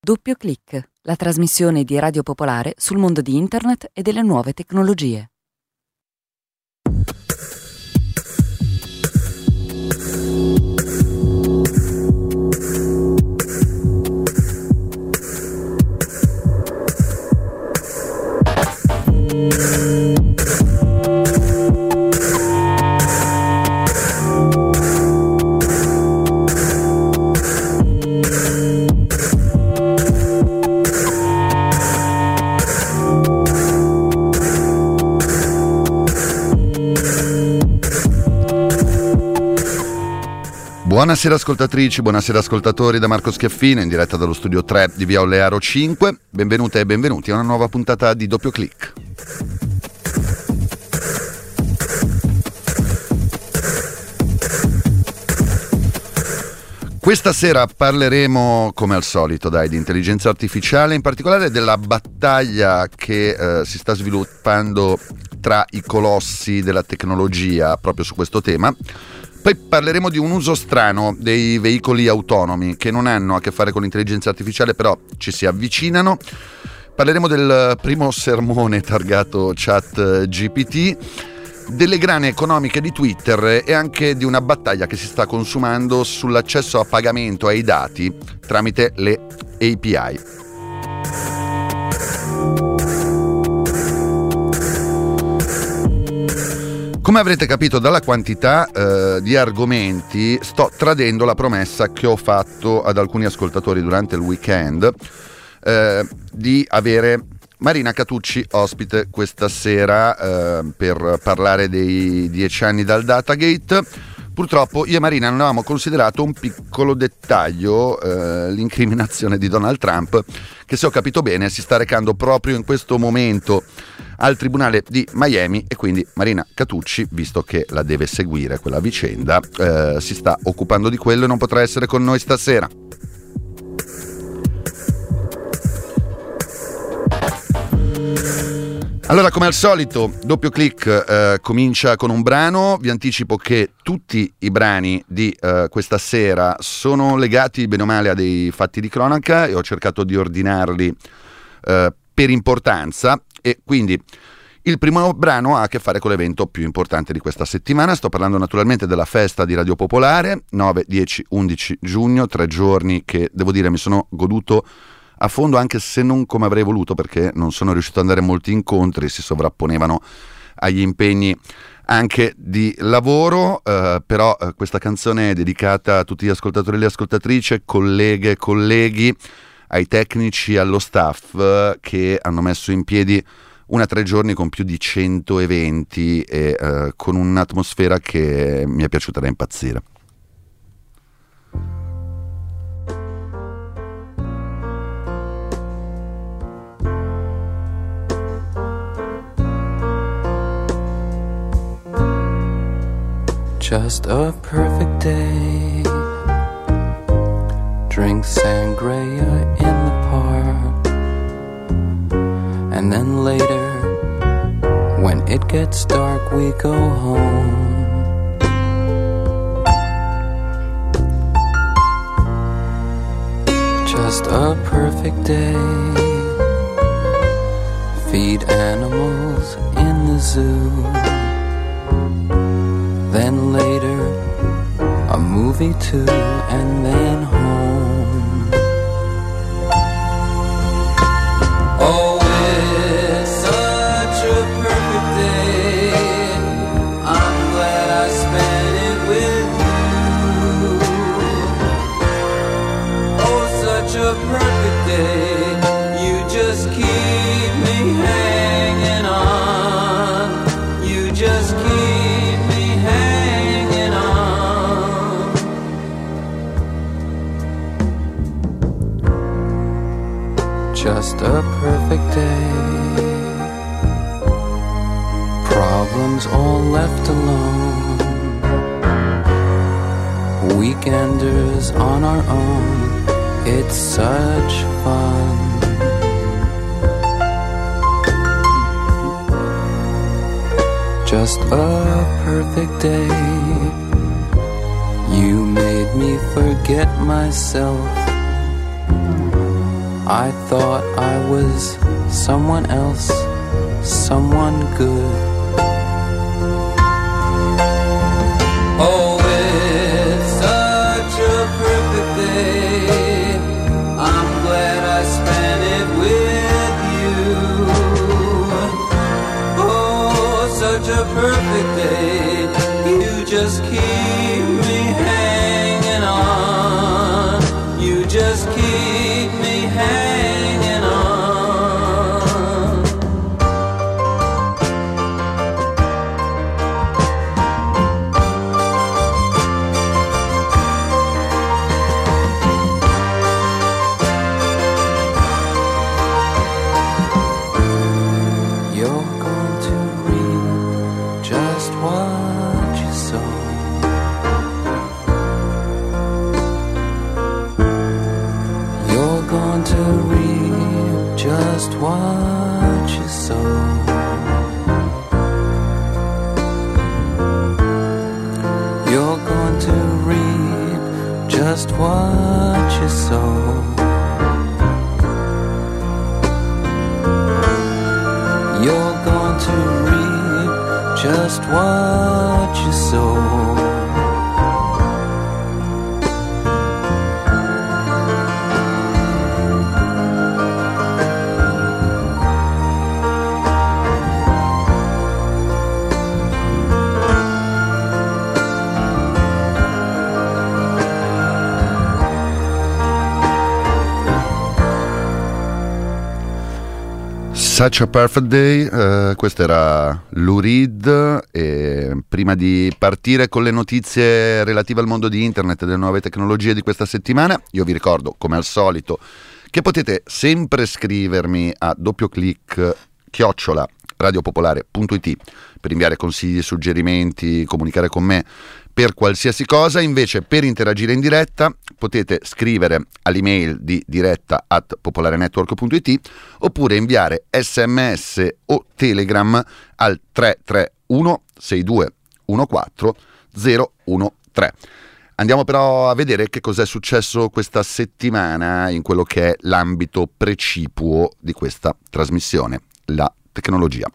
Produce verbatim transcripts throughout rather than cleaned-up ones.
Doppio Clic, la trasmissione di Radio Popolare sul mondo di Internet e delle nuove tecnologie. Buonasera ascoltatrici, buonasera ascoltatori da Marco Schiaffino in diretta dallo studio tre di Via Olearo cinque. Benvenute e benvenuti a una nuova puntata di Doppio Clic. Questa sera parleremo, come al solito, dai, di intelligenza artificiale, in particolare della battaglia che eh, si sta sviluppando tra i colossi della tecnologia proprio su questo tema. Poi parleremo di un uso strano dei veicoli autonomi che non hanno a che fare con l'intelligenza artificiale, però ci si avvicinano. Parleremo del primo sermone targato ChatGPT, delle grane economiche di Twitter e anche di una battaglia che si sta consumando sull'accesso a pagamento ai dati tramite le A P I. Come avrete capito dalla quantità eh, di argomenti, sto tradendo la promessa che ho fatto ad alcuni ascoltatori durante il weekend eh, di avere Marina Catucci ospite questa sera eh, per parlare dei dieci anni dal Datagate. Purtroppo io e Marina non avevamo considerato un piccolo dettaglio, eh, l'incriminazione di Donald Trump, che se ho capito bene si sta recando proprio in questo momento al Tribunale di Miami, e quindi Marina Catucci, visto che la deve seguire quella vicenda, eh, si sta occupando di quello e non potrà essere con noi stasera. Allora, come al solito, Doppio Clic eh, comincia con un brano. Vi anticipo che tutti i brani di eh, questa sera sono legati bene o male a dei fatti di cronaca e ho cercato di ordinarli eh, per importanza, e quindi il primo brano ha a che fare con l'evento più importante di questa settimana. Sto parlando naturalmente della festa di Radio Popolare, nove, dieci, undici giugno, tre giorni che devo dire mi sono goduto a fondo, anche se non come avrei voluto, perché non sono riuscito ad andare a molti incontri, si sovrapponevano agli impegni anche di lavoro, eh, però eh, questa canzone è dedicata a tutti gli ascoltatori e le ascoltatrici, colleghe e colleghi, ai tecnici, allo staff eh, che hanno messo in piedi una tre giorni con più di cento eventi e eh, con un'atmosfera che mi è piaciuta da impazzire. Just a perfect day. Drink sangria in the park. And then later, when it gets dark, we go home. Just a perfect day. Feed animals in the zoo. Then later, a movie too, and then home. Oh, it's such a perfect day. I'm glad I spent it with you. Oh, such a perfect day. You just keep me hanging on. You just keep just a perfect day. Problems all left alone. Weekenders on our own. It's such fun. Just a perfect day. You made me forget myself. I thought I was someone else, someone good. Oh, it's such a perfect day. I'm glad I spent it with you. Oh, such a perfect day. You just keep me hanging on. You just keep me hanging on. Just what you sow. You're going to reap just what you sow. You're going to reap just what you sow. Such a Perfect Day, uh, questo era Lou Reed, e prima di partire con le notizie relative al mondo di internet e delle nuove tecnologie di questa settimana, io vi ricordo, come al solito, che potete sempre scrivermi a doppioclick chiocciola radiopopolare punto it per inviare consigli, suggerimenti, comunicare con me per qualsiasi cosa. Invece, per interagire in diretta potete scrivere all'email di diretta at popolarenetwork punto it oppure inviare sms o telegram al tre tre uno sei due uno quattro zero uno tre. Andiamo però a vedere che cos'è successo questa settimana in quello che è l'ambito precipuo di questa trasmissione, la tecnologia.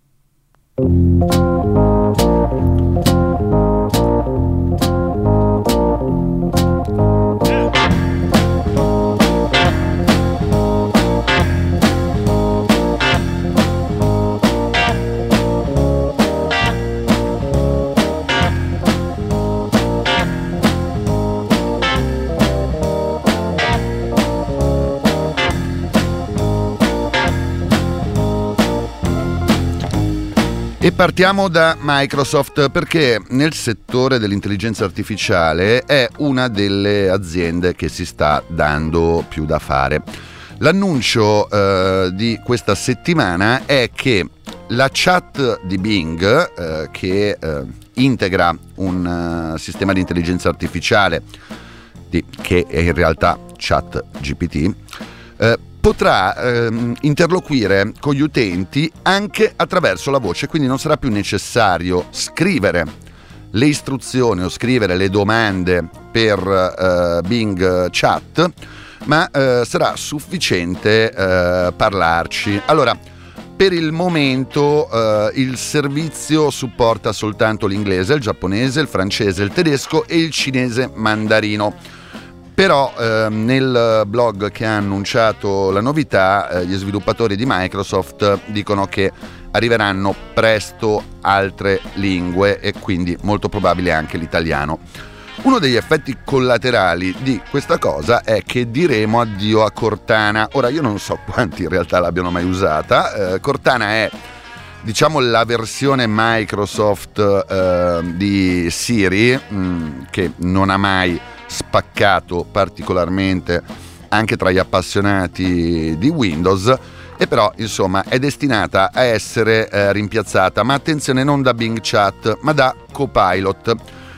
E partiamo da Microsoft, perché nel settore dell'intelligenza artificiale è una delle aziende che si sta dando più da fare. L'annuncio eh, di questa settimana è che la chat di Bing, eh, che eh, integra un uh, sistema di intelligenza artificiale di, che è in realtà ChatGPT, eh, potrà ehm, interloquire con gli utenti anche attraverso la voce, quindi non sarà più necessario scrivere le istruzioni o scrivere le domande per eh, Bing Chat, ma eh, sarà sufficiente eh, parlarci. Allora, per il momento eh, il servizio supporta soltanto l'inglese, il giapponese, il francese, il tedesco e il cinese mandarino. Però eh, nel blog che ha annunciato la novità, eh, gli sviluppatori di Microsoft dicono che arriveranno presto altre lingue e quindi molto probabile anche l'italiano. Uno degli effetti collaterali di questa cosa è che diremo addio a Cortana. Ora, io non so quanti in realtà l'abbiano mai usata. Eh, Cortana è, diciamo, la versione Microsoft eh, di Siri, mh, che non ha mai spaccato particolarmente anche tra gli appassionati di Windows, e però insomma è destinata a essere eh, rimpiazzata, ma attenzione, non da Bing Chat ma da Copilot.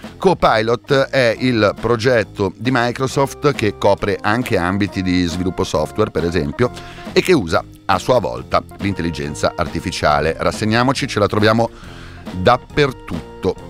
Copilot è il progetto di Microsoft che copre anche ambiti di sviluppo software, per esempio, e che usa a sua volta l'intelligenza artificiale. Rassegniamoci, ce la troviamo dappertutto.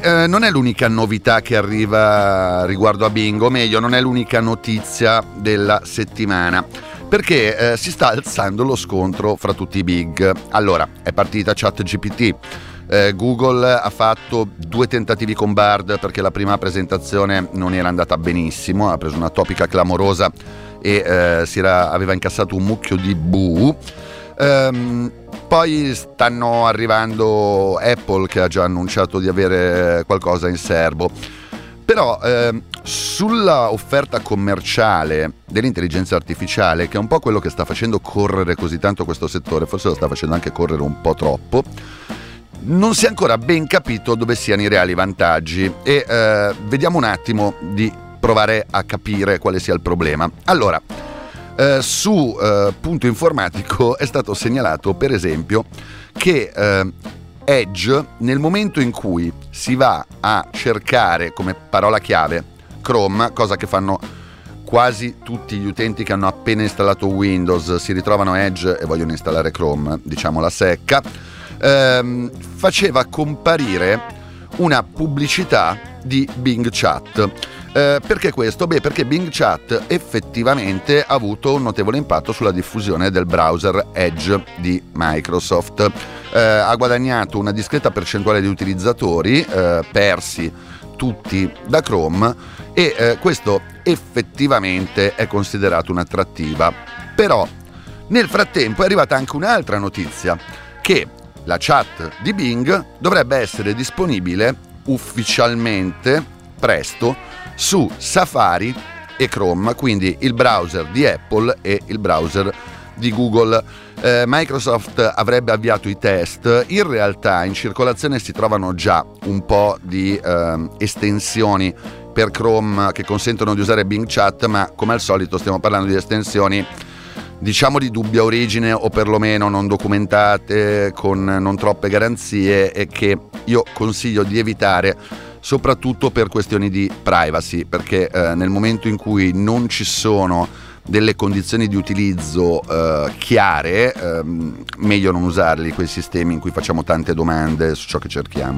eh, non è l'unica novità che arriva riguardo a Bing, o meglio, non è l'unica notizia della settimana, perché eh, si sta alzando lo scontro fra tutti i big. Allora, è partita ChatGPT. Eh, Google ha fatto due tentativi con Bard perché la prima presentazione non era andata benissimo, ha preso una topica clamorosa e eh, si era, aveva incassato un mucchio di bu. Ehm, poi stanno arrivando Apple, che ha già annunciato di avere qualcosa in serbo. Però eh, sulla offerta commerciale dell'intelligenza artificiale, che è un po' quello che sta facendo correre così tanto questo settore, forse lo sta facendo anche correre un po' troppo, non si è ancora ben capito dove siano i reali vantaggi e eh, vediamo un attimo di provare a capire quale sia il problema. Allora, eh, su eh, Punto Informatico è stato segnalato, per esempio, che eh, Edge, nel momento in cui si va a cercare come parola chiave Chrome, cosa che fanno quasi tutti gli utenti che hanno appena installato Windows, si ritrovano Edge e vogliono installare Chrome, diciamo la secca, ehm, faceva comparire una pubblicità di Bing Chat. Eh, perché questo? Beh, perché Bing Chat effettivamente ha avuto un notevole impatto sulla diffusione del browser Edge di Microsoft. Eh, ha guadagnato una discreta percentuale di utilizzatori, eh, persi tutti da Chrome, e eh, questo effettivamente è considerato un'attrattiva. Però nel frattempo è arrivata anche un'altra notizia, che la chat di Bing dovrebbe essere disponibile ufficialmente presto su Safari e Chrome, quindi il browser di Apple e il browser di Google. Eh, Microsoft avrebbe avviato i test. In realtà in circolazione si trovano già un po' di eh, estensioni per Chrome che consentono di usare Bing Chat, ma come al solito stiamo parlando di estensioni diciamo di dubbia origine, o perlomeno non documentate, con non troppe garanzie, e che io consiglio di evitare, soprattutto per questioni di privacy, perché eh, nel momento in cui non ci sono delle condizioni di utilizzo eh, chiare, ehm, meglio non usarli quei sistemi in cui facciamo tante domande su ciò che cerchiamo.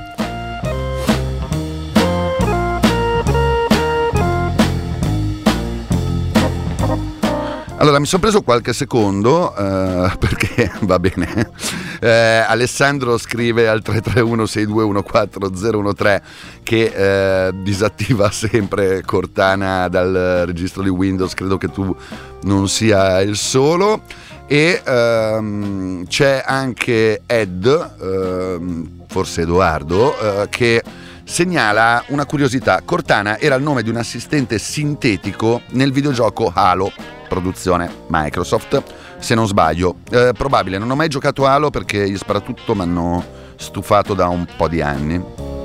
Allora, mi sono preso qualche secondo eh, perché va bene. Eh, Alessandro scrive al tre tre uno sei due uno quattro zero uno tre che eh, disattiva sempre Cortana dal registro di Windows. Credo che tu non sia il solo. E ehm, c'è anche Ed, ehm, forse Edoardo, eh, che segnala una curiosità. Cortana era il nome di un assistente sintetico nel videogioco Halo, produzione Microsoft, se non sbaglio. Eh, probabile, non ho mai giocato Halo perché gli sparatutto mi hanno stufato da un po' di anni.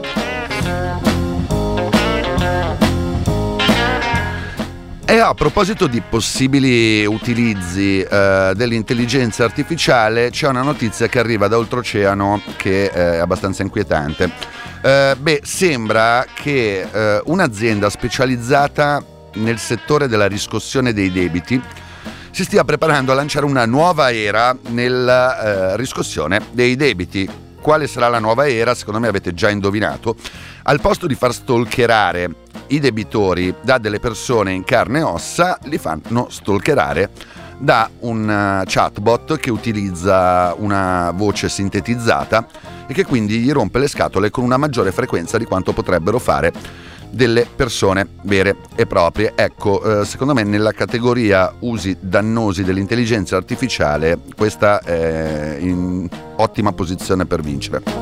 E a proposito di possibili utilizzi eh, dell'intelligenza artificiale, c'è una notizia che arriva da oltreoceano che è abbastanza inquietante. Eh, beh, sembra che eh, un'azienda specializzata nel settore della riscossione dei debiti si stia preparando a lanciare una nuova era nella eh, riscossione dei debiti. Quale sarà la nuova era? Secondo me avete già indovinato. Al posto di far stalkerare i debitori da delle persone in carne e ossa, li fanno stalkerare da un chatbot che utilizza una voce sintetizzata e che quindi gli rompe le scatole con una maggiore frequenza di quanto potrebbero fare delle persone vere e proprie. Ecco, eh, secondo me nella categoria usi dannosi dell'intelligenza artificiale questa è in ottima posizione per vincere.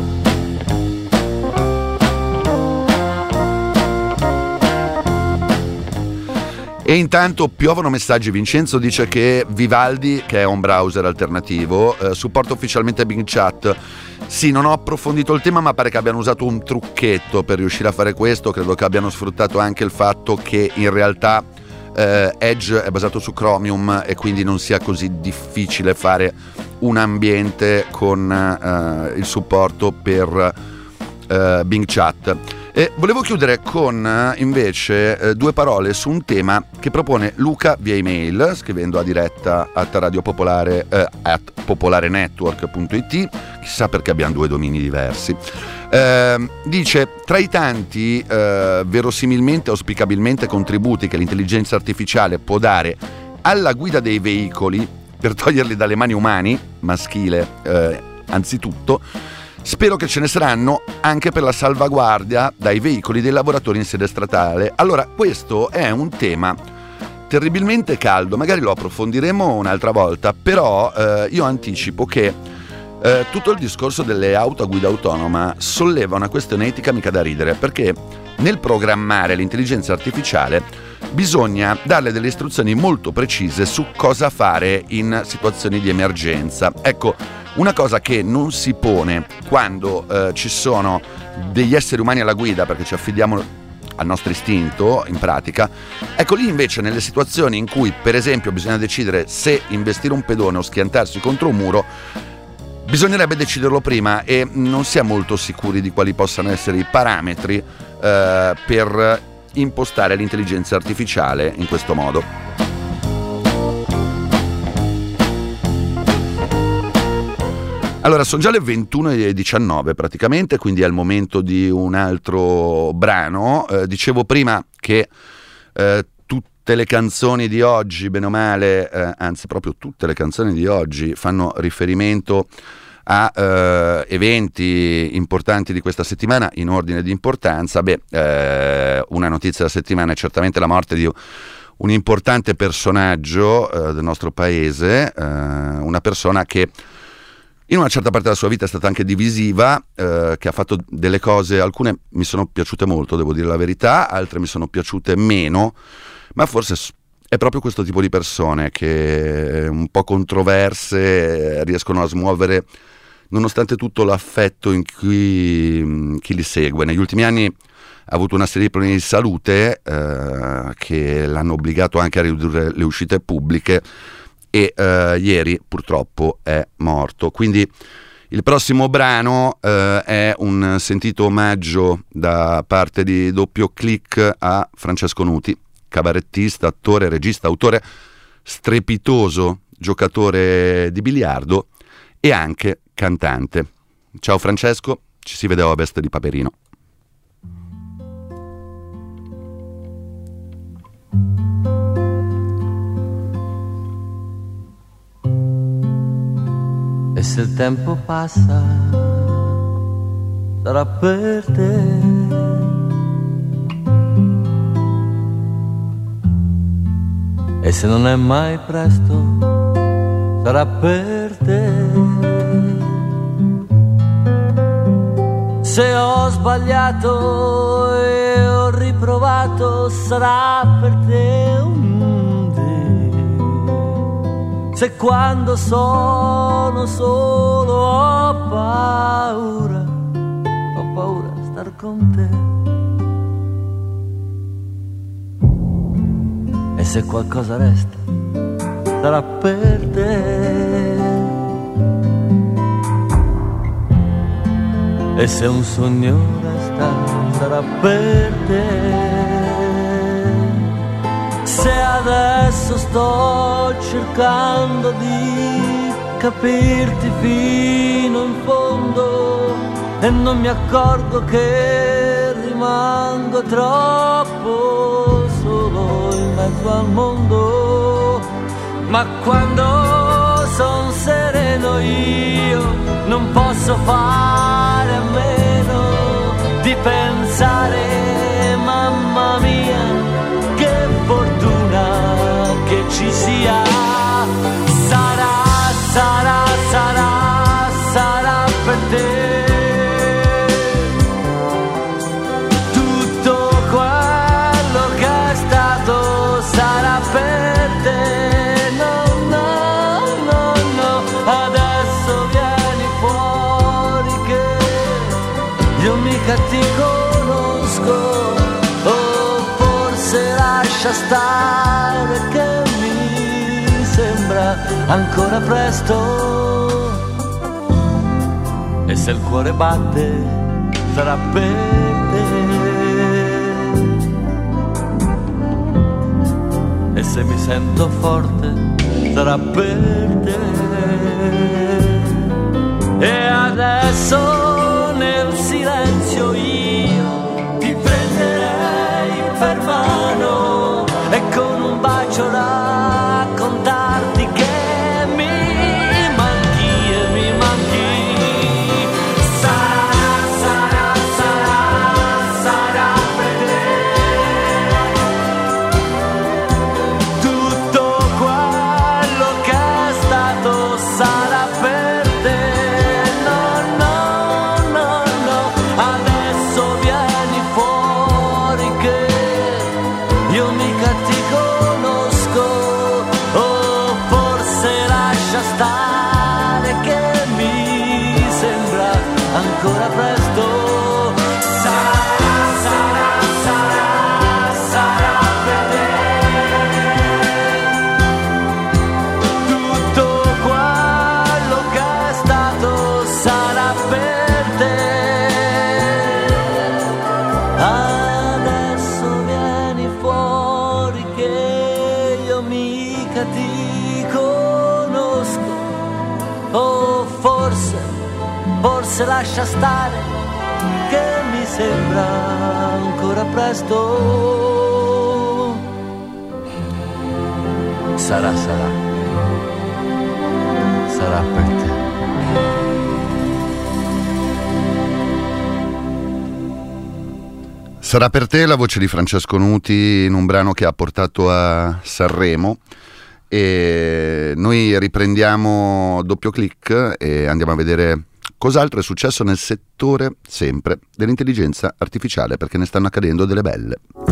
E intanto piovono messaggi. Vincenzo dice che Vivaldi, che è un browser alternativo, eh, supporta ufficialmente Bing Chat. Sì, non ho approfondito il tema, ma pare che abbiano usato un trucchetto per riuscire a fare questo. Credo che abbiano sfruttato anche il fatto che in realtà eh, Edge è basato su Chromium e quindi non sia così difficile fare un ambiente con eh, il supporto per eh, Bing Chat. E volevo chiudere con eh, invece eh, due parole su un tema che propone Luca via email, scrivendo a diretta at Radio Popolare, eh, at popolarenetwork punto it, chissà perché abbiamo due domini diversi. Eh, dice: tra i tanti eh, verosimilmente auspicabilmente contributi che l'intelligenza artificiale può dare alla guida dei veicoli per toglierli dalle mani umani, maschile eh, anzitutto, spero che ce ne saranno anche per la salvaguardia dai veicoli dei lavoratori in sede statale. Allora, questo è un tema terribilmente caldo, magari lo approfondiremo un'altra volta, però eh, io anticipo che eh, tutto il discorso delle auto a guida autonoma solleva una questione etica mica da ridere, perché nel programmare l'intelligenza artificiale bisogna darle delle istruzioni molto precise su cosa fare in situazioni di emergenza. Ecco, una cosa che non si pone quando eh, ci sono degli esseri umani alla guida, perché ci affidiamo al nostro istinto in pratica, ecco lì invece nelle situazioni in cui per esempio bisogna decidere se investire un pedone o schiantarsi contro un muro, bisognerebbe deciderlo prima e non si è molto sicuri di quali possano essere i parametri eh, per impostare l'intelligenza artificiale in questo modo. Allora, sono già le ventuno e diciannove praticamente, quindi è il momento di un altro brano. Eh, dicevo prima che eh, tutte le canzoni di oggi, bene o male, eh, anzi proprio tutte le canzoni di oggi fanno riferimento a eh, eventi importanti di questa settimana in ordine di importanza. Beh, eh, una notizia della settimana è certamente la morte di un importante personaggio eh, del nostro paese, eh, una persona che in una certa parte della sua vita è stata anche divisiva, eh, che ha fatto delle cose, alcune mi sono piaciute molto, devo dire la verità, altre mi sono piaciute meno, ma forse è proprio questo tipo di persone che un po' controverse riescono a smuovere nonostante tutto l'affetto in cui chi li segue. Negli ultimi anni ha avuto una serie di problemi di salute eh, che l'hanno obbligato anche a ridurre le uscite pubbliche e eh, ieri purtroppo è morto. Quindi il prossimo brano eh, è un sentito omaggio da parte di Doppio Click a Francesco Nuti, cabarettista, attore, regista, autore, strepitoso giocatore di biliardo e anche cantante. Ciao Francesco, ci si vede a Ovest di Paperino. E se il tempo passa, sarà per te. E se non è mai presto, sarà per te. Se ho sbagliato e ho riprovato, sarà per te un se quando sono solo ho paura, ho paura di star con te. E se qualcosa resta, sarà per te. E se un sogno resta, sarà per te. Se adesso sto cercando di capirti fino in fondo e non mi accorgo che rimango troppo solo in mezzo al mondo, ma quando son sereno io non posso fare a meno di pensare, mamma mia, che fortuna che ci sia. Sarà, sarà, sarà, sarà per te tutto quello che è stato, sarà per te. No, no, no, no, adesso vieni fuori che io mica ti conosco. Lascia stare che mi sembra ancora presto. E se il cuore batte sarà per te. sento forte sarà per te. E adesso nel silenzio io ti prenderei per mano e con un bacio raccontarti che mi manchi e mi manchi. Sarà, sarà, sarà, sarà per te. Tutto quello che è stato sarà per te. No, no, no, no, adesso vieni fuori che io mica ti conosco. Oh, forse lascia stare che mi sembra ancora presto. Sarà, sarà, sarà, sarà per te. Tutto quello che è stato sarà per te. Adesso vieni fuori che io mica ti conosco. Oh, forse, forse lascia stare che mi sembra ancora presto. Sarà, sarà, sarà per te. Sarà per te, la voce di Francesco Nuti in un brano che ha portato a Sanremo. E noi riprendiamo Doppio Click e andiamo a vedere cos'altro è successo nel settore sempre dell'intelligenza artificiale, perché ne stanno accadendo delle belle.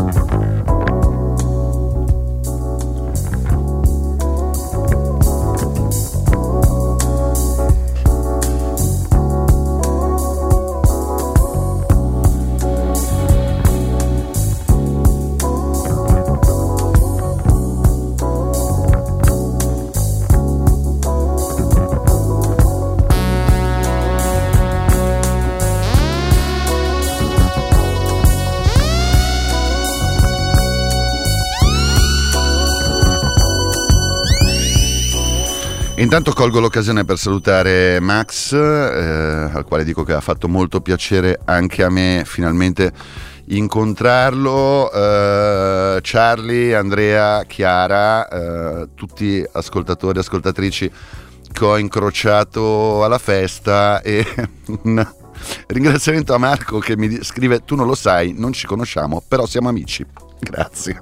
Intanto colgo l'occasione per salutare Max, eh, al quale dico che ha fatto molto piacere anche a me finalmente incontrarlo, eh, Charlie, Andrea, Chiara, eh, tutti ascoltatori e ascoltatrici che ho incrociato alla festa, e un ringraziamento a Marco che mi scrive: tu non lo sai, non ci conosciamo, però siamo amici. Grazie.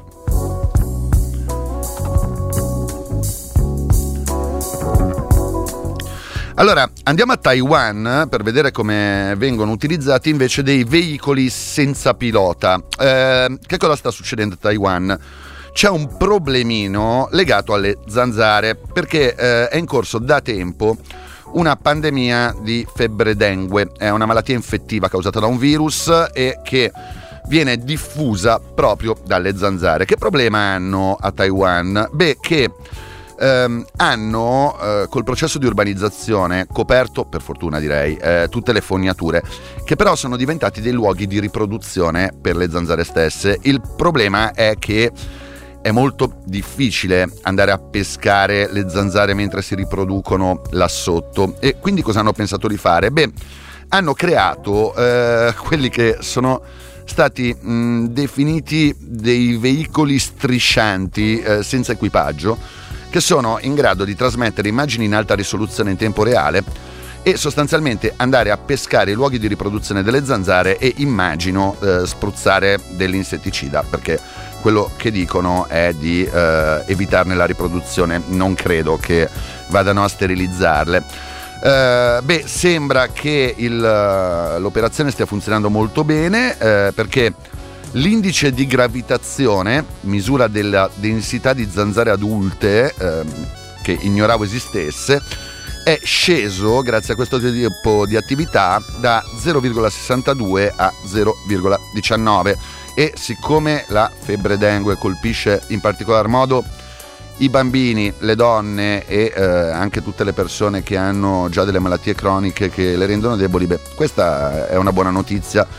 Allora, andiamo a Taiwan per vedere come vengono utilizzati invece dei veicoli senza pilota. Eh, che cosa sta succedendo a Taiwan? C'è un problemino legato alle zanzare, perché eh, è in corso da tempo una pandemia di febbre dengue. È una malattia infettiva causata da un virus e che viene diffusa proprio dalle zanzare. Che problema hanno a Taiwan? Beh, che ehm, hanno eh, col processo di urbanizzazione coperto, per fortuna direi, eh, tutte le fognature, che però sono diventati dei luoghi di riproduzione per le zanzare stesse. Il problema è che è molto difficile andare a pescare le zanzare mentre si riproducono là sotto. E quindi cosa hanno pensato di fare? Beh, hanno creato eh, quelli che sono stati mh, definiti dei veicoli striscianti eh, senza equipaggio, che sono in grado di trasmettere immagini in alta risoluzione in tempo reale e sostanzialmente andare a pescare i luoghi di riproduzione delle zanzare e, immagino, eh, spruzzare dell'insetticida, perché quello che dicono è di eh, evitarne la riproduzione. Non credo che vadano a sterilizzarle. Uh, beh, sembra che il, uh, l'operazione stia funzionando molto bene, uh, perché l'indice di gravitazione, misura della densità di zanzare adulte, uh, che ignoravo esistesse, è sceso grazie a questo tipo di attività da zero virgola sessantadue a zero virgola diciannove. E siccome la febbre dengue colpisce in particolar modo i bambini, le donne e eh, anche tutte le persone che hanno già delle malattie croniche che le rendono deboli, beh, questa è una buona notizia.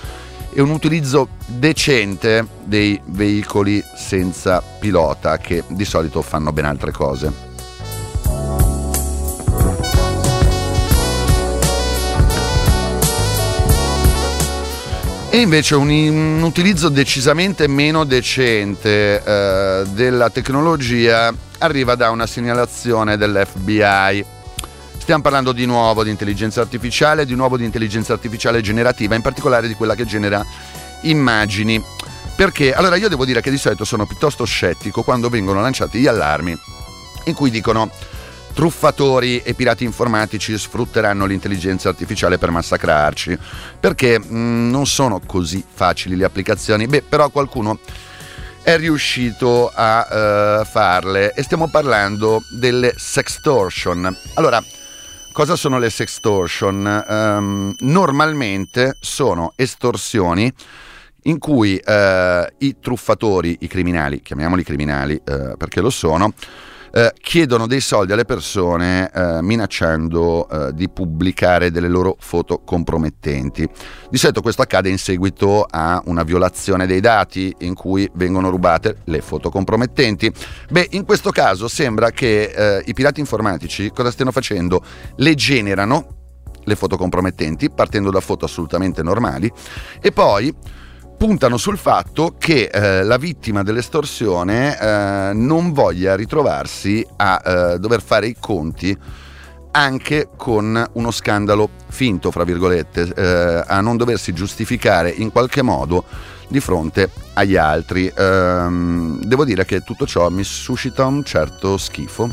e un utilizzo decente dei veicoli senza pilota, che di solito fanno ben altre cose. E invece un, un utilizzo decisamente meno decente eh, della tecnologia arriva da una segnalazione dell'F B I. Stiamo parlando di nuovo di intelligenza artificiale, di nuovo di intelligenza artificiale generativa, in particolare di quella che genera immagini. Perché? Allora, io devo dire che di solito sono piuttosto scettico quando vengono lanciati gli allarmi in cui dicono: truffatori e pirati informatici sfrutteranno l'intelligenza artificiale per massacrarci, perché mh, non sono così facili le applicazioni. Beh, però qualcuno è riuscito a uh, farle, e stiamo parlando delle sextortion. Allora, cosa sono le sextortion? Um, normalmente sono estorsioni in cui uh, i truffatori, i criminali, chiamiamoli criminali uh, perché lo sono, Uh, chiedono dei soldi alle persone uh, minacciando uh, di pubblicare delle loro foto compromettenti. Di solito questo accade in seguito a una violazione dei dati in cui vengono rubate le foto compromettenti. Beh, in questo caso sembra che uh, i pirati informatici cosa stiano facendo? Le generano, le foto compromettenti, partendo da foto assolutamente normali, e poi puntano sul fatto che eh, la vittima dell'estorsione eh, non voglia ritrovarsi a eh, dover fare i conti anche con uno scandalo finto, fra virgolette, eh, a non doversi giustificare in qualche modo di fronte agli altri. Ehm, devo dire che tutto ciò mi suscita un certo schifo.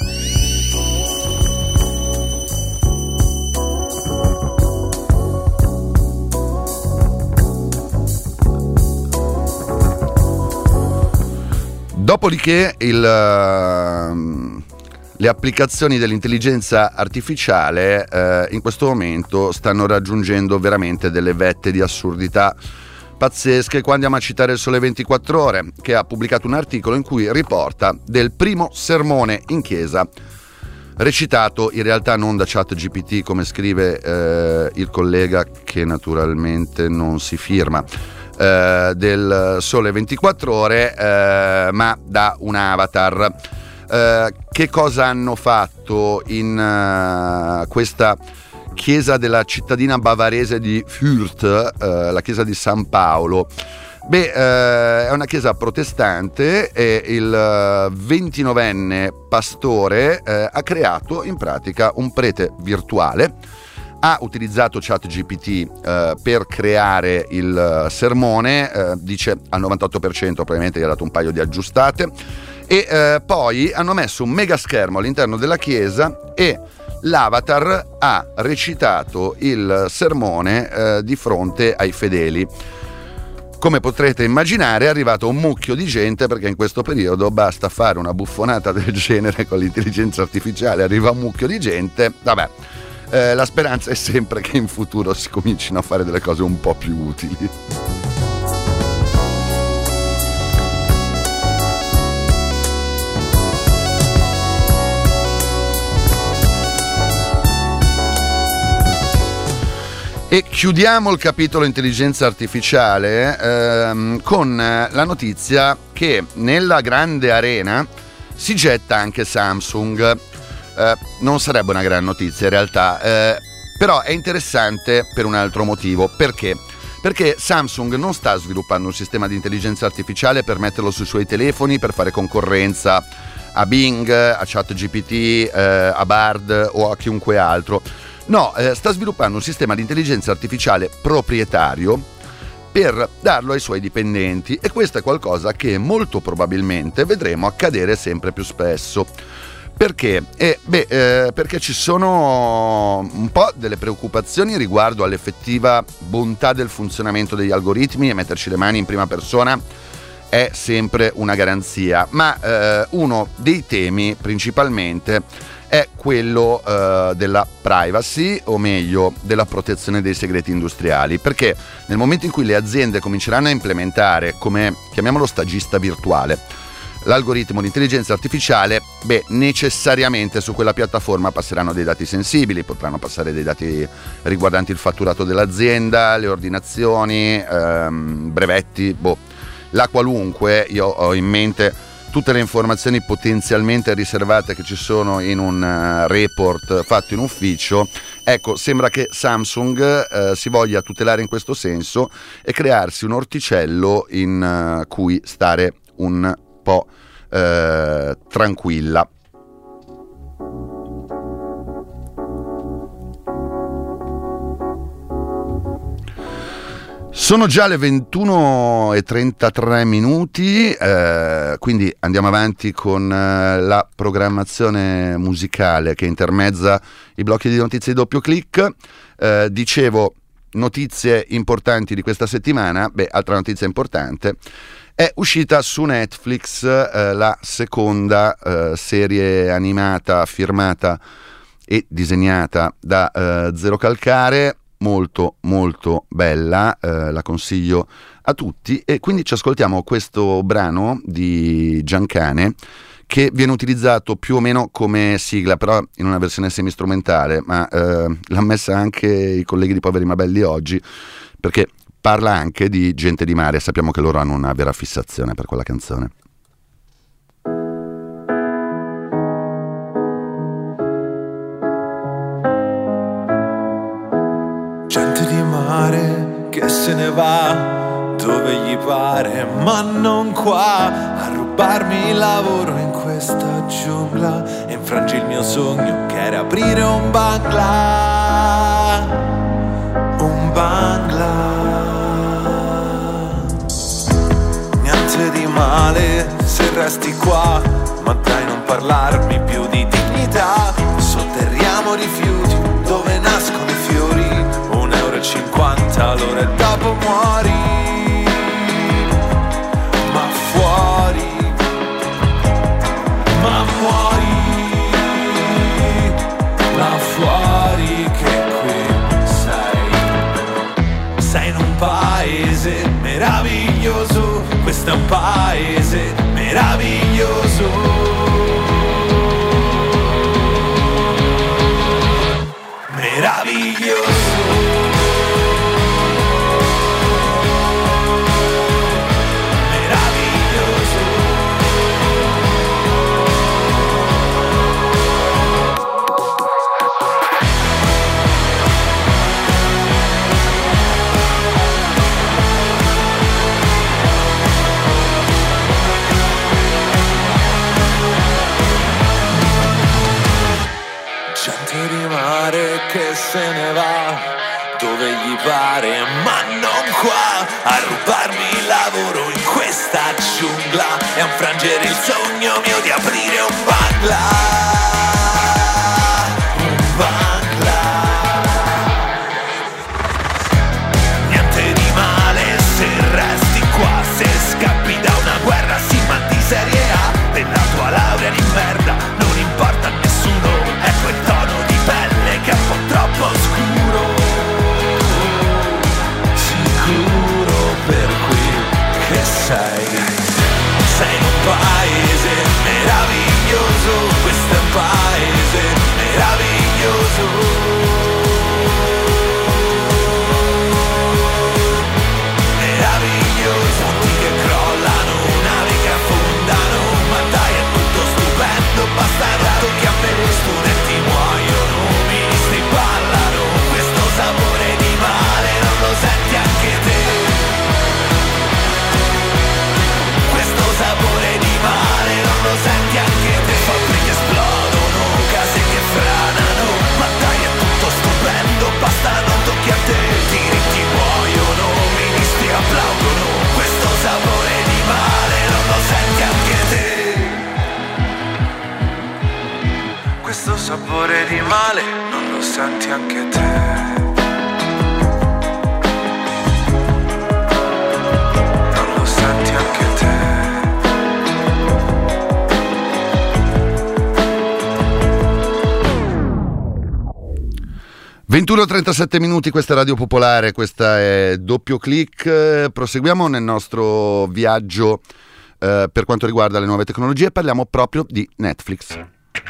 Dopodiché il, uh, le applicazioni dell'intelligenza artificiale uh, in questo momento stanno raggiungendo veramente delle vette di assurdità pazzesche. Qua andiamo a citare il Sole ventiquattro Ore, che ha pubblicato un articolo in cui riporta del primo sermone in chiesa, recitato in realtà non da ChatGPT, come scrive uh, il collega, che naturalmente non si firma, Uh, del Sole ventiquattro Ore, uh, ma da un avatar. Uh, che cosa hanno fatto in uh, questa chiesa della cittadina bavarese di Fürth, uh, la chiesa di San Paolo? Beh, uh, è una chiesa protestante, e il ventinovenne pastore uh, ha creato in pratica un prete virtuale. Ha utilizzato ChatGPT eh, per creare il uh, sermone, eh, dice al novantotto per cento, probabilmente gli ha dato un paio di aggiustate, e eh, poi hanno messo un mega schermo all'interno della chiesa e l'avatar ha recitato il sermone eh, di fronte ai fedeli. Come potrete immaginare, è arrivato un mucchio di gente, perché in questo periodo basta fare una buffonata del genere con l'intelligenza artificiale, arriva un mucchio di gente. Vabbè, Eh, la speranza è sempre che in futuro si comincino a fare delle cose un po' più utili. E chiudiamo il capitolo intelligenza artificiale ehm, con la notizia che nella grande arena si getta anche Samsung. Uh, non sarebbe una gran notizia in realtà, uh, però è interessante per un altro motivo. Perché? Perché Samsung non sta sviluppando un sistema di intelligenza artificiale per metterlo sui suoi telefoni, per fare concorrenza a Bing, a ChatGPT, uh, a Bard o a chiunque altro. No, uh, sta sviluppando un sistema di intelligenza artificiale proprietario per darlo ai suoi dipendenti, e questo è qualcosa che molto probabilmente vedremo accadere sempre più spesso. Perché? Eh, beh, eh, perché ci sono un po' delle preoccupazioni riguardo all'effettiva bontà del funzionamento degli algoritmi, e metterci le mani in prima persona è sempre una garanzia, ma eh, uno dei temi principalmente è quello eh, della privacy, o meglio della protezione dei segreti industriali, perché nel momento in cui le aziende cominceranno a implementare, come chiamiamolo stagista virtuale, l'algoritmo, l'intelligenza artificiale, beh, necessariamente su quella piattaforma passeranno dei dati sensibili, potranno passare dei dati riguardanti il fatturato dell'azienda, le ordinazioni, ehm, brevetti, boh, la qualunque. Io ho in mente tutte le informazioni potenzialmente riservate che ci sono in un uh, report fatto in ufficio. Ecco, sembra che Samsung uh, si voglia tutelare in questo senso e crearsi un orticello in uh, cui stare un po' uh, tranquilla. Sono già le ventuno e trentatré minuti, eh, quindi andiamo avanti con eh, la programmazione musicale che intermezza i blocchi di notizie di doppio click. Eh, dicevo, notizie importanti di questa settimana. Beh, altra notizia importante: è uscita su Netflix eh, la seconda eh, serie animata firmata e disegnata da eh, Zero Calcare. Molto molto bella, eh, la consiglio a tutti, e quindi ci ascoltiamo questo brano di Giancane che viene utilizzato più o meno come sigla, però in una versione semistrumentale, ma eh, l'ha messa anche i colleghi di Poveri ma Belli oggi, perché parla anche di gente di mare. Sappiamo che loro hanno una vera fissazione per quella canzone. Gente di mare che se ne va dove gli pare, ma non qua, a rubarmi il lavoro in questa giungla, e infrangi il mio sogno che era aprire un bangla, un bangla. Niente di male se resti qua, ma dai non parlarmi più di dignità. Sotterriamo rifiuti dove nascono i fiori, un euro e cinquanta l'ora e dopo muori. Ma fuori, ma muori, là fuori che qui sei. Sei in un paese meraviglioso, questo è un paese meraviglioso. Meraviglioso. Gente di mare che se ne va dove gli pare, ma non qua, a rubarmi il lavoro in questa giungla e a infrangere il sogno mio di aprire un bangla, un bangla. Niente di male se resti qua, se scappi da una guerra sì, ma di serie A, della tua laurea di merda non importa a nessuno, è quel tono di pelle che è un po' troppo scuro, sicuro per qui che sei. Sei in un paese meraviglioso, questo è un paese meraviglioso. Meraviglioso, ponti che crollano, navi che affondano, ma dai è tutto stupendo, basta tocchi a me, studenti muoiono, ministri ballano, questo sapore di male non lo senti anche te, questo sapore di male non lo senti anche te, fabbriche esplodono, case che franano, ma dai è tutto stupendo, basta non tocchi a te, diritti muoiono, ministri applaudono, questo sapore di male non lo senti anche te. Questo sapore di male non lo senti anche te. Non lo senti anche te. ventuno e trentasette minuti, questa è Radio Popolare, questa è Doppio Click. Proseguiamo nel nostro viaggio eh, per quanto riguarda le nuove tecnologie, parliamo proprio di Netflix.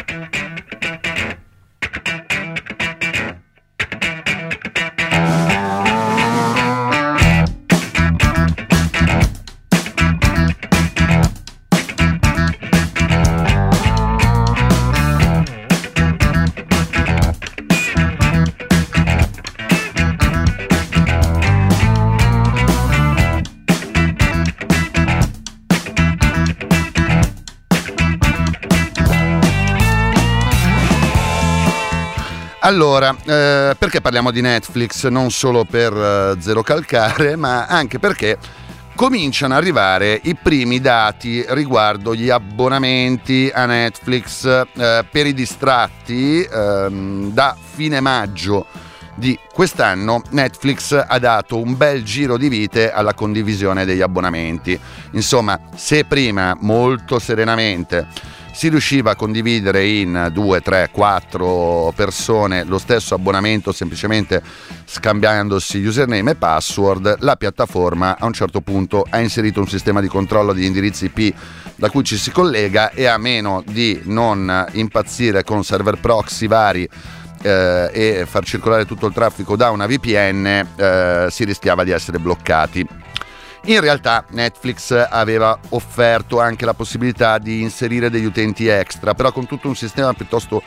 Allora, eh, perché parliamo di Netflix? Non solo per eh, zero calcare, ma anche perché cominciano ad arrivare i primi dati riguardo gli abbonamenti a Netflix. Eh, per i distratti, ehm, da fine maggio di quest'anno Netflix ha dato un bel giro di vite alla condivisione degli abbonamenti. Insomma, se prima molto serenamente si riusciva a condividere in due, tre, quattro persone lo stesso abbonamento semplicemente scambiandosi username e password, la piattaforma a un certo punto ha inserito un sistema di controllo degli indirizzi I P da cui ci si collega, e a meno di non impazzire con server proxy vari eh, e far circolare tutto il traffico da una V P N, eh, si rischiava di essere bloccati. In realtà Netflix aveva offerto anche la possibilità di inserire degli utenti extra, però con tutto un sistema piuttosto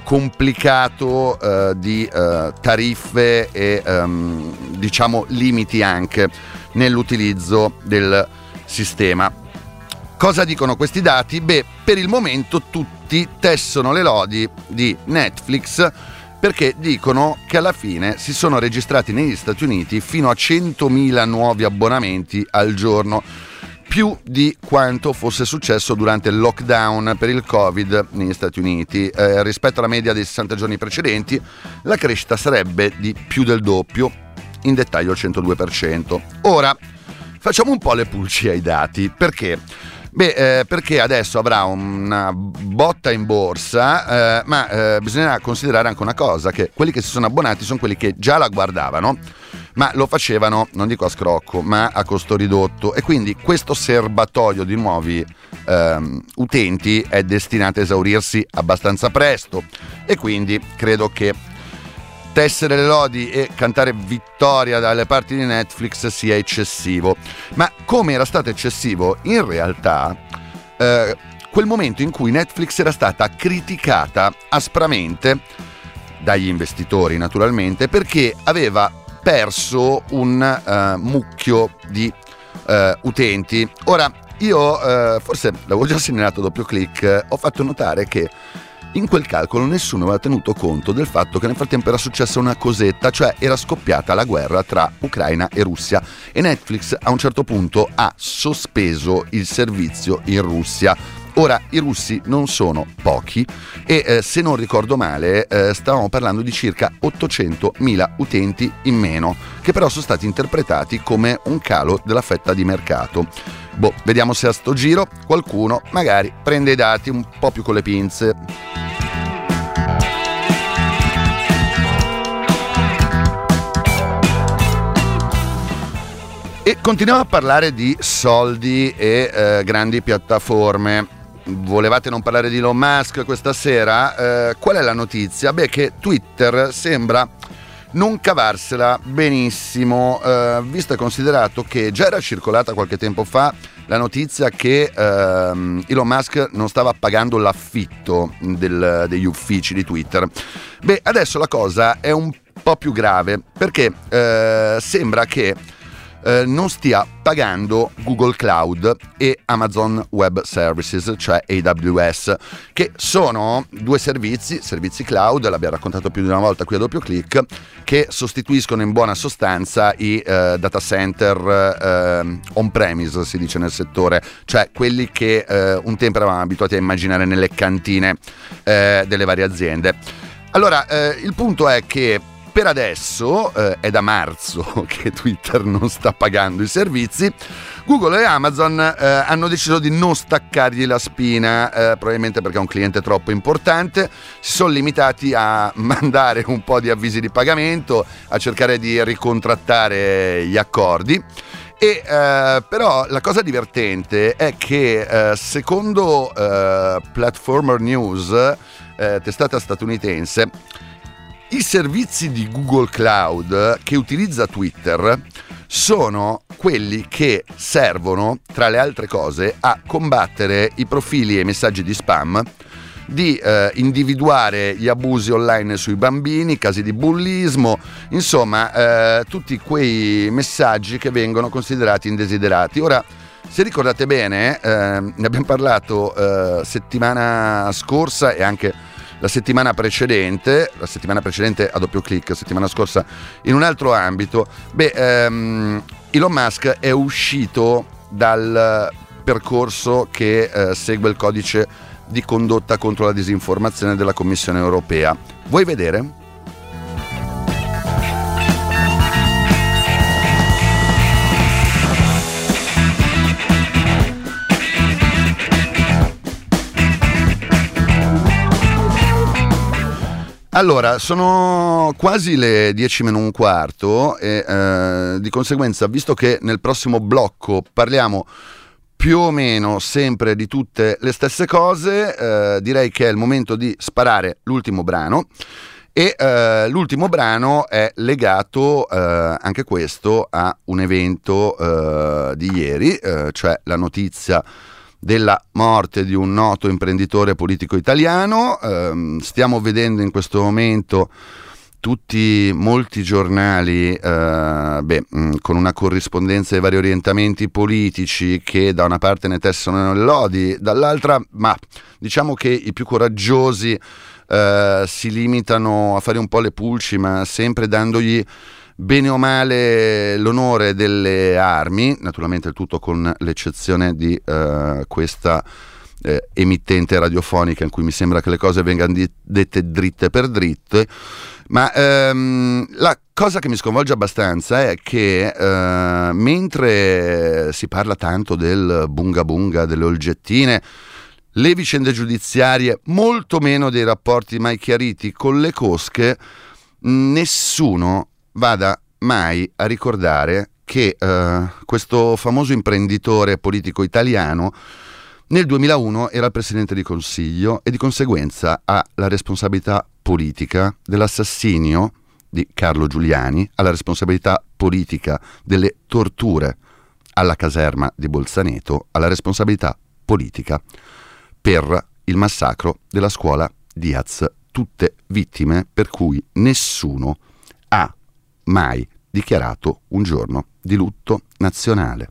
complicato eh, di eh, tariffe e ehm, diciamo limiti anche nell'utilizzo del sistema. Cosa dicono questi dati? Beh, per il momento tutti tessono le lodi di Netflix, perché dicono che alla fine si sono registrati negli Stati Uniti fino a centomila nuovi abbonamenti al giorno, più di quanto fosse successo durante il lockdown per il Covid negli Stati Uniti. Eh, rispetto alla media dei sessanta giorni precedenti, la crescita sarebbe di più del doppio, in dettaglio il centodue per cento. Ora, facciamo un po' le pulci ai dati, perché? Beh, eh, perché adesso avrà una botta in borsa, eh, ma eh, bisognerà considerare anche una cosa, che quelli che si sono abbonati sono quelli che già la guardavano, ma lo facevano, non dico a scrocco, ma a costo ridotto, e quindi questo serbatoio di nuovi ehm, utenti è destinato a esaurirsi abbastanza presto, e quindi credo che tessere le lodi e cantare vittoria dalle parti di Netflix sia eccessivo. Ma come era stato eccessivo in realtà eh, quel momento in cui Netflix era stata criticata aspramente dagli investitori, naturalmente, perché aveva perso un uh, mucchio di uh, utenti. Ora, io uh, forse l'avevo già segnalato a doppio clic, ho fatto notare che in quel calcolo nessuno aveva tenuto conto del fatto che nel frattempo era successa una cosetta, cioè era scoppiata la guerra tra Ucraina e Russia, e Netflix a un certo punto ha sospeso il servizio in Russia. Ora, i russi non sono pochi e eh, se non ricordo male eh, stavamo parlando di circa ottocentomila utenti in meno, che però sono stati interpretati come un calo della fetta di mercato. Boh, vediamo se a sto giro qualcuno magari prende i dati un po' più con le pinze. E continuiamo a parlare di soldi e eh, grandi piattaforme. Volevate non parlare di Elon Musk questa sera? Eh, qual è la notizia? Beh, che Twitter sembra non cavarsela benissimo, eh, visto e considerato che già era circolata qualche tempo fa la notizia che ehm, Elon Musk non stava pagando l'affitto del, degli uffici di Twitter. Beh, adesso la cosa è un po' più grave, perché eh, sembra che Eh, non stia pagando Google Cloud e Amazon Web Services, cioè A W S, che sono due servizi, servizi cloud, l'abbiamo raccontato più di una volta qui a doppio clic, che sostituiscono in buona sostanza i eh, data center eh, on-premise, si dice nel settore, cioè quelli che eh, un tempo eravamo abituati a immaginare nelle cantine eh, delle varie aziende. Allora, eh, il punto è che per adesso, eh, è da marzo che Twitter non sta pagando i servizi, Google e Amazon eh, hanno deciso di non staccargli la spina, eh, probabilmente perché è un cliente troppo importante. Si sono limitati a mandare un po' di avvisi di pagamento, a cercare di ricontrattare gli accordi, E eh, però la cosa divertente è che eh, secondo eh, Platformer News, eh, testata statunitense, i servizi di Google Cloud che utilizza Twitter sono quelli che servono, tra le altre cose, a combattere i profili e i messaggi di spam, di eh, individuare gli abusi online sui bambini, casi di bullismo, insomma eh, tutti quei messaggi che vengono considerati indesiderati. Ora, se ricordate bene, eh, ne abbiamo parlato eh, settimana scorsa e anche la settimana precedente, la settimana precedente a doppio clic, la settimana scorsa in un altro ambito. Beh, ehm, Elon Musk è uscito dal percorso che eh, segue il codice di condotta contro la disinformazione della Commissione europea. Vuoi vedere? Allora, sono quasi le dieci meno un quarto e eh, di conseguenza, visto che nel prossimo blocco parliamo più o meno sempre di tutte le stesse cose, eh, direi che è il momento di sparare l'ultimo brano. E eh, l'ultimo brano è legato eh, anche questo a un evento eh, di ieri, eh, cioè la notizia della morte di un noto imprenditore politico italiano. Eh, stiamo vedendo in questo momento tutti molti giornali eh, beh, mh, con una corrispondenza ai vari orientamenti politici che da una parte ne tessono le lodi, dall'altra, ma diciamo che i più coraggiosi eh, si limitano a fare un po' le pulci, ma sempre dandogli bene o male l'onore delle armi, naturalmente il tutto con l'eccezione di eh, questa eh, emittente radiofonica in cui mi sembra che le cose vengano di- dette dritte per dritte. Ma ehm, la cosa che mi sconvolge abbastanza è che eh, mentre si parla tanto del bunga bunga, delle olgettine, le vicende giudiziarie, molto meno dei rapporti mai chiariti con le cosche, nessuno vada mai a ricordare che eh, questo famoso imprenditore politico italiano nel duemilauno era il presidente di Consiglio e di conseguenza ha la responsabilità politica dell'assassinio di Carlo Giuliani, ha la responsabilità politica delle torture alla caserma di Bolzaneto, ha la responsabilità politica per il massacro della scuola Diaz, tutte vittime per cui nessuno ha mai dichiarato un giorno di lutto nazionale.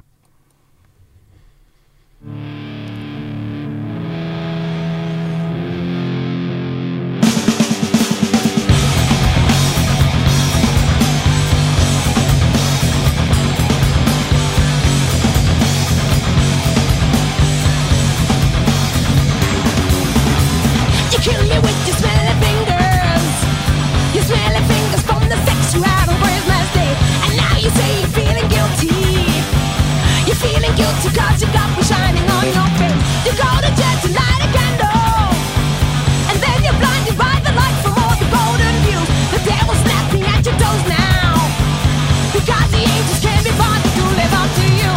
Cause you got me shining on your face. You go to jet to light a candle, and then you're blinded by the light from all the golden views. The devil's snapping at your toes now, because the angels can't be bothered to live up to you.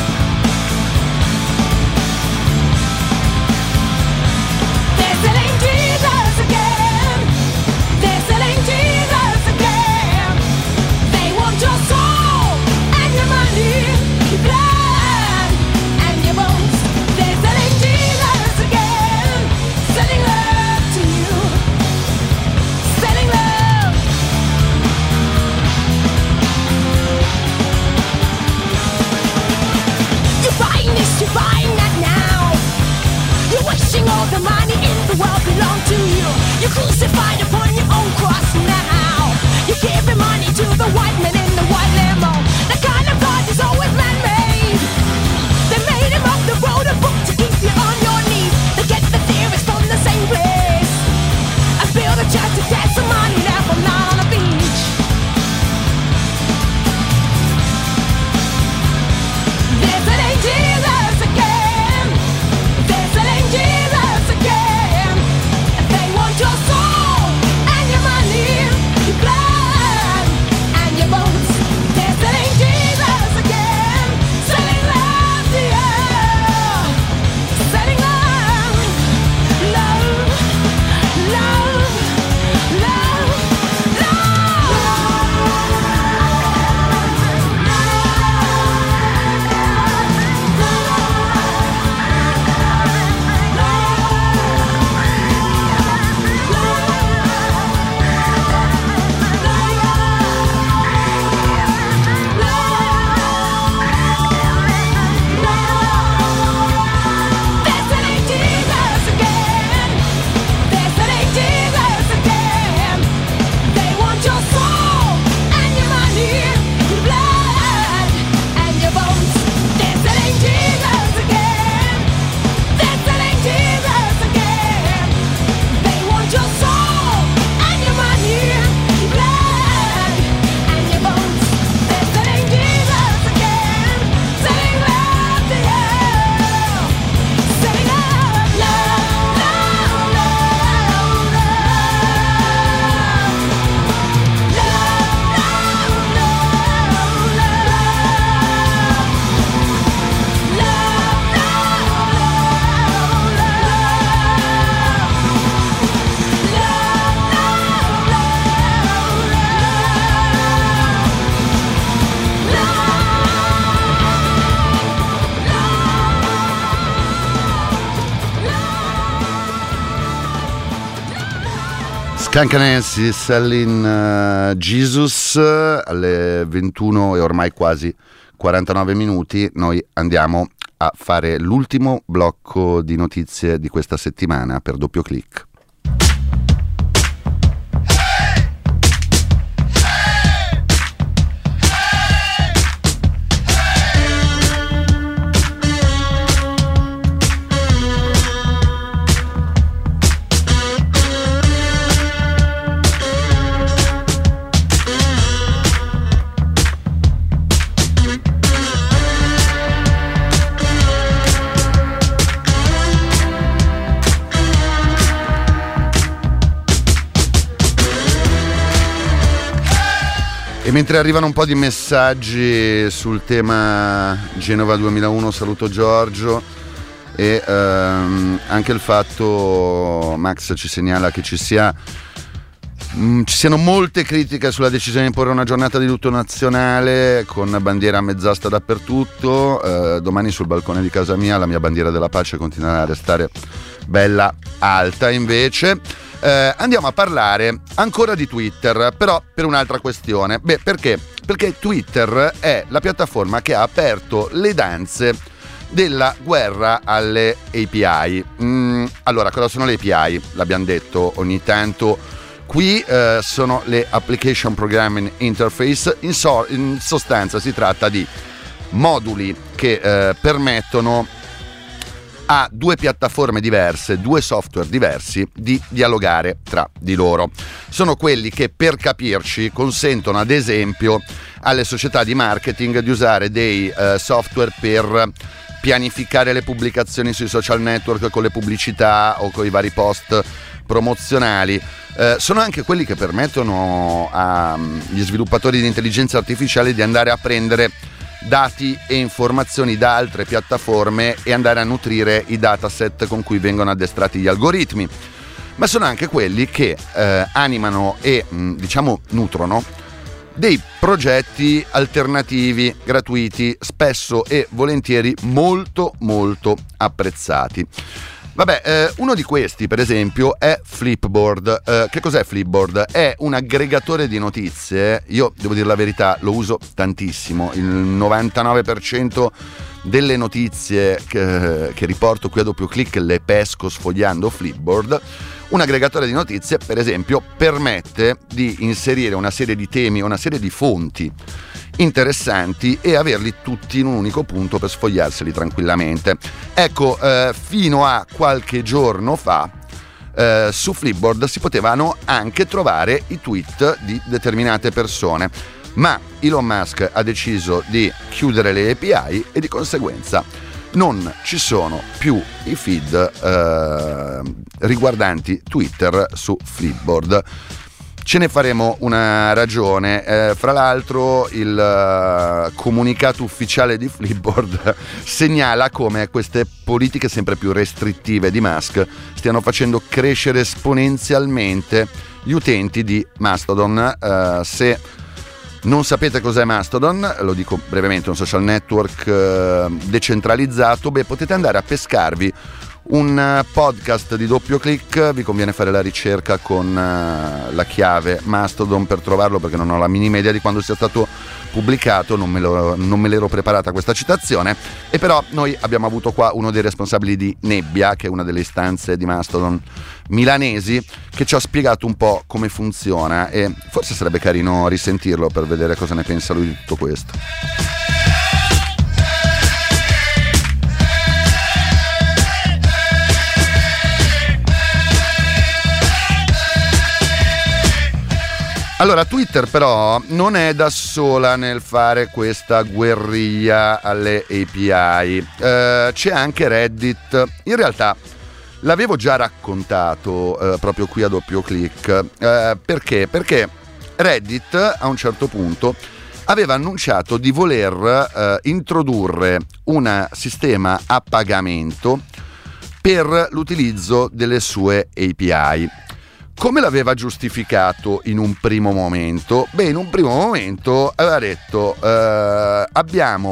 They're selling Jesus again. They're selling Jesus again. They want your soul and your money, your blood. You're buying that now. You're wishing all the money in the world belonged to you. You're crucified upon your own cross now. You're giving money to the white man in the white limo. That kind of God is always man-made. They made him up, they wrote a book to keep you on your knees. They get the theories from the same place and build a church to get some money left from down on the beach. There's an angel again. They're selling Jesus again. They want your soul and your money, your blood and your bones. Cancanensi, Selling uh, Jesus, alle ventuno e ormai quasi quarantanove minuti. Noi andiamo a fare l'ultimo blocco di notizie di questa settimana per Doppio Click. E mentre arrivano un po' di messaggi sul tema Genova duemilauno, saluto Giorgio, e ehm, anche il fatto, Max ci segnala che ci sia mh, ci siano molte critiche sulla decisione di imporre una giornata di lutto nazionale con bandiera a mezz'asta dappertutto. Eh, domani sul balcone di casa mia la mia bandiera della pace continuerà a restare bella alta. Invece Eh, andiamo a parlare ancora di Twitter, però per un'altra questione. Beh, perché? Perché Twitter è la piattaforma che ha aperto le danze della guerra alle A P I. Mm, allora, cosa sono le A P I? L'abbiamo detto ogni tanto qui, eh, sono le Application Programming Interface. In, so- in sostanza si tratta di moduli che eh, permettono a due piattaforme diverse, due software diversi, di dialogare tra di loro. Sono quelli che, per capirci, consentono ad esempio alle società di marketing di usare dei eh, software per pianificare le pubblicazioni sui social network con le pubblicità o con i vari post promozionali. Eh, sono anche quelli che permettono agli sviluppatori di intelligenza artificiale di andare a prendere dati e informazioni da altre piattaforme e andare a nutrire i dataset con cui vengono addestrati gli algoritmi. Ma sono anche quelli che eh, animano e mh, diciamo nutrono dei progetti alternativi, gratuiti, spesso e volentieri molto molto apprezzati. Vabbè, eh, uno di questi per esempio è Flipboard. Eh, che cos'è Flipboard? È un aggregatore di notizie. Io devo dire la verità, lo uso tantissimo. Il novantanove per cento delle notizie che, che riporto qui a Doppio Click le pesco sfogliando Flipboard. Un aggregatore di notizie, per esempio, permette di inserire una serie di temi, una serie di fonti interessanti e averli tutti in un unico punto per sfogliarseli tranquillamente. Ecco, eh, fino a qualche giorno fa eh, su Flipboard si potevano anche trovare i tweet di determinate persone, ma Elon Musk ha deciso di chiudere le A P I e di conseguenza non ci sono più i feed eh, riguardanti Twitter su Flipboard. Ce ne faremo una ragione. Eh, fra l'altro il uh, comunicato ufficiale di Flipboard segnala come queste politiche sempre più restrittive di Musk stiano facendo crescere esponenzialmente gli utenti di Mastodon. Uh, se non sapete cos'è Mastodon, lo dico brevemente, un social network uh, decentralizzato, beh, potete andare a pescarvi un podcast di Doppio Click. Vi conviene fare la ricerca con uh, la chiave Mastodon per trovarlo, perché non ho la minima idea di quando sia stato pubblicato, non me, lo, non me l'ero preparata questa citazione. E però noi abbiamo avuto qua uno dei responsabili di Nebbia, che è una delle istanze di Mastodon milanesi, che ci ha spiegato un po' come funziona, e forse sarebbe carino risentirlo per vedere cosa ne pensa lui di tutto questo. Allora, Twitter però non è da sola nel fare questa guerriglia alle A P I, eh, c'è anche Reddit. In realtà l'avevo già raccontato eh, proprio qui a Doppio Click. Eh, perché? Perché Reddit a un certo punto aveva annunciato di voler eh, introdurre un sistema a pagamento per l'utilizzo delle sue A P I. Come l'aveva giustificato in un primo momento? Beh, in un primo momento aveva detto eh, abbiamo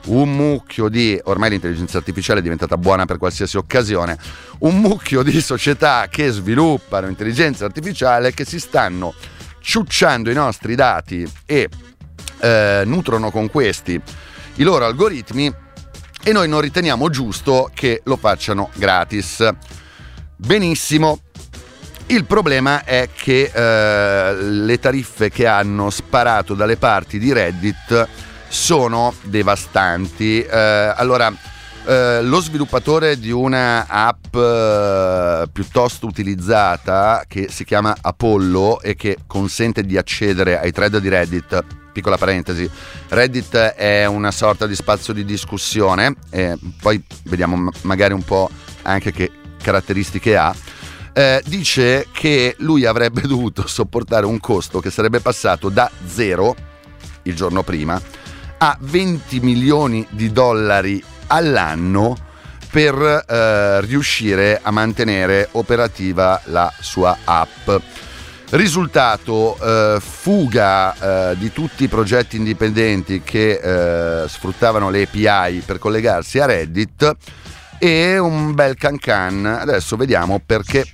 un mucchio di, ormai l'intelligenza artificiale è diventata buona per qualsiasi occasione, un mucchio di società che sviluppano intelligenza artificiale, che si stanno ciucciando i nostri dati e eh, nutrono con questi i loro algoritmi, e noi non riteniamo giusto che lo facciano gratis. Benissimo. Il problema è che eh, le tariffe che hanno sparato dalle parti di Reddit sono devastanti. Eh, allora, eh, lo sviluppatore di una app eh, piuttosto utilizzata, che si chiama Apollo e che consente di accedere ai thread di Reddit, piccola parentesi, Reddit è una sorta di spazio di discussione, e poi vediamo magari un po' anche che caratteristiche ha. Eh, dice che lui avrebbe dovuto sopportare un costo che sarebbe passato da zero il giorno prima a venti milioni di dollari all'anno per eh, riuscire a mantenere operativa la sua app. Risultato, eh, fuga eh, di tutti i progetti indipendenti che eh, sfruttavano le A P I per collegarsi a Reddit, e un bel cancan. Adesso vediamo perché.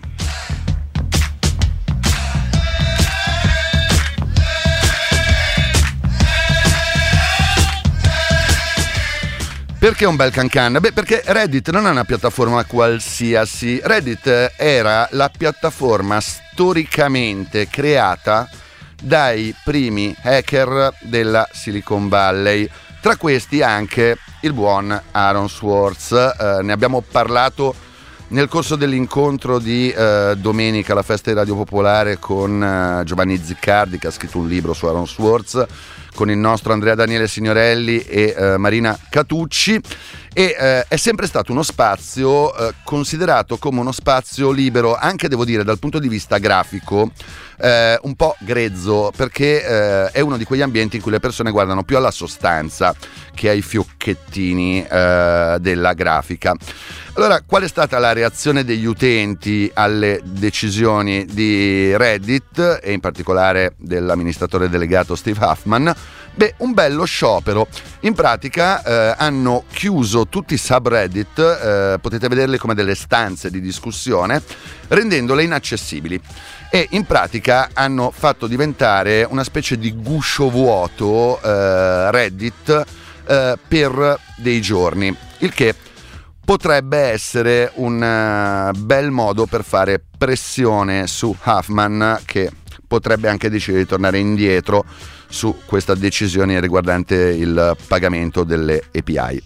Perché un bel cancan? Beh, perché Reddit non è una piattaforma qualsiasi. Reddit era la piattaforma storicamente creata dai primi hacker della Silicon Valley. Tra questi anche il buon Aaron Swartz. Eh, ne abbiamo parlato nel corso dell'incontro di eh, domenica alla festa di Radio Popolare con eh, Giovanni Ziccardi, che ha scritto un libro su Aaron Swartz, con il nostro Andrea Daniele Signorelli e eh, Marina Catucci, e eh, è sempre stato uno spazio eh, considerato come uno spazio libero, anche devo dire dal punto di vista grafico, eh, un po' grezzo, perché eh, è uno di quegli ambienti in cui le persone guardano più alla sostanza che ai fiocchettini eh, della grafica. Allora, qual è stata la reazione degli utenti alle decisioni di Reddit, e in particolare dell'amministratore delegato Steve Huffman? Beh, un bello sciopero. In pratica eh, hanno chiuso tutti i subreddit, eh, potete vederli come delle stanze di discussione, rendendole inaccessibili, e in pratica hanno fatto diventare una specie di guscio vuoto eh, Reddit eh, per dei giorni, il che potrebbe essere un uh, bel modo per fare pressione su Huffman, che potrebbe anche decidere di tornare indietro su questa decisione riguardante il pagamento delle A P I.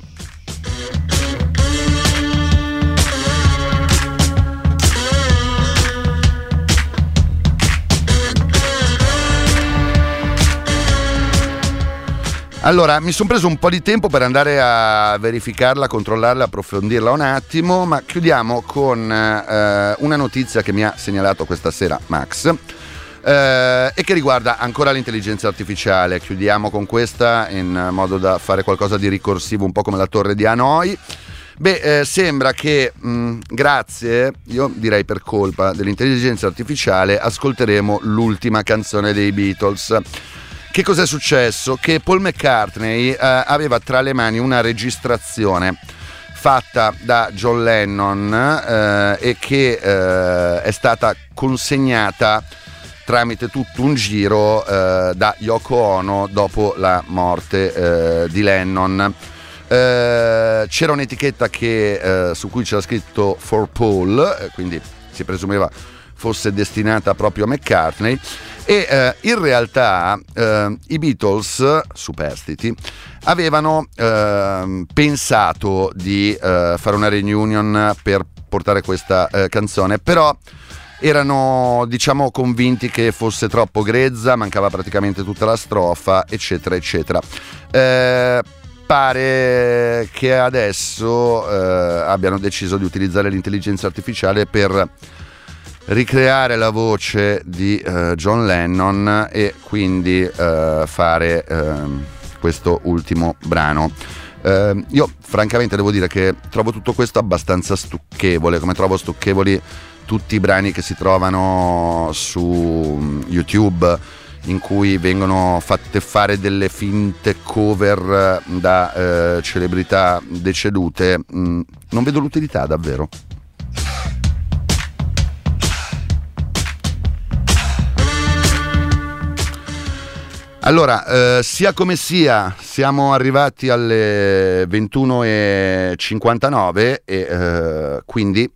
Allora, mi sono preso un po' di tempo per andare a verificarla, controllarla, approfondirla un attimo, ma chiudiamo con eh, una notizia che mi ha segnalato questa sera Max, eh, e che riguarda ancora l'intelligenza artificiale. Chiudiamo con questa in modo da fare qualcosa di ricorsivo, un po' come la torre di Hanoi. Beh, eh, sembra che mh, grazie, io direi per colpa dell'intelligenza artificiale, ascolteremo l'ultima canzone dei Beatles. Che cos'è successo? Che Paul McCartney eh, aveva tra le mani una registrazione fatta da John Lennon eh, e che eh, è stata consegnata tramite tutto un giro eh, da Yoko Ono dopo la morte eh, di Lennon. Eh, c'era un'etichetta che, eh, su cui c'era scritto For Paul, eh, quindi si presumeva fosse destinata proprio a McCartney, e eh, in realtà eh, i Beatles, superstiti, avevano eh, pensato di eh, fare una reunion per portare questa eh, canzone, però erano, diciamo, convinti che fosse troppo grezza, mancava praticamente tutta la strofa, eccetera eccetera. Eh, pare che adesso eh, abbiano deciso di utilizzare l'intelligenza artificiale per ricreare la voce di uh, John Lennon e quindi uh, fare uh, questo ultimo brano. Uh, io francamente devo dire che trovo tutto questo abbastanza stucchevole, come trovo stucchevoli tutti i brani che si trovano su YouTube in cui vengono fatte fare delle finte cover da eh, celebrità decedute, mh, non vedo l'utilità davvero. Allora, eh, sia come sia, siamo arrivati alle ventuno e cinquantanove e eh, quindi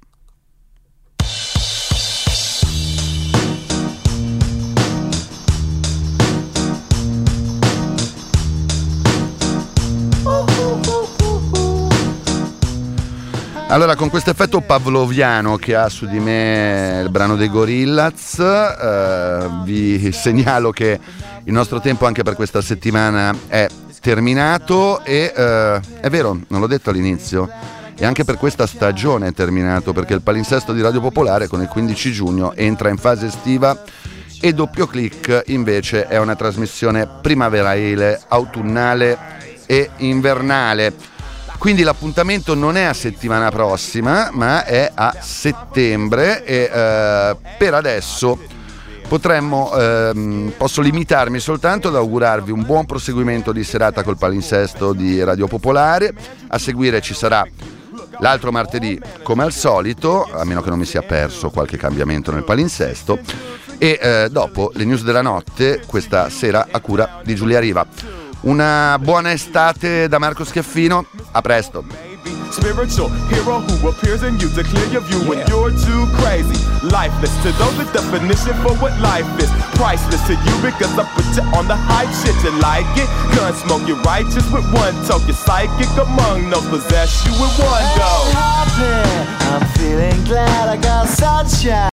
allora, con questo effetto pavloviano che ha su di me il brano dei Gorillaz, eh, vi segnalo che il nostro tempo anche per questa settimana è terminato e eh, è vero, non l'ho detto all'inizio, e anche per questa stagione è terminato, perché il palinsesto di Radio Popolare con il quindici giugno entra in fase estiva e Doppio Click invece è una trasmissione primaverile, autunnale e invernale. Quindi l'appuntamento non è a settimana prossima, ma è a settembre e eh, per adesso potremmo, ehm, posso limitarmi soltanto ad augurarvi un buon proseguimento di serata col palinsesto di Radio Popolare. A seguire ci sarà l'altro martedì come al solito, a meno che non mi sia perso qualche cambiamento nel palinsesto, e eh, dopo le news della notte questa sera a cura di Giulia Riva. Una buona estate da Marco Schiaffino, a presto. Spiritual hero who appears in you to clear your view when you're too crazy. Lifeless to those, the definition for what life is. Priceless to you because I put you on the hype shit. You like it? Gun smoke, you're righteous with one toke. You're psychic among those, possess you with one go. I'm feeling glad I got sunshine.